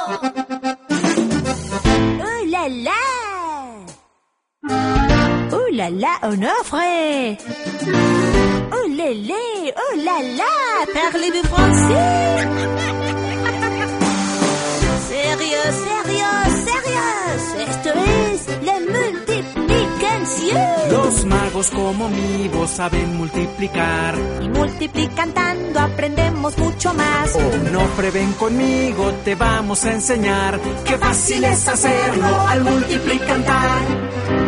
Oh là là! Oh là là, Onofre! Oh lélé, oh là là, parlez-vous français? Sérieux, sérieux, sérieux, esto es la multiplicación. Los magos como mi voz saben multiplicar. Y multiplicando aprendemos mucho más. Onofre, ven conmigo, te vamos a enseñar. Qué fácil es hacerlo al multiplicar.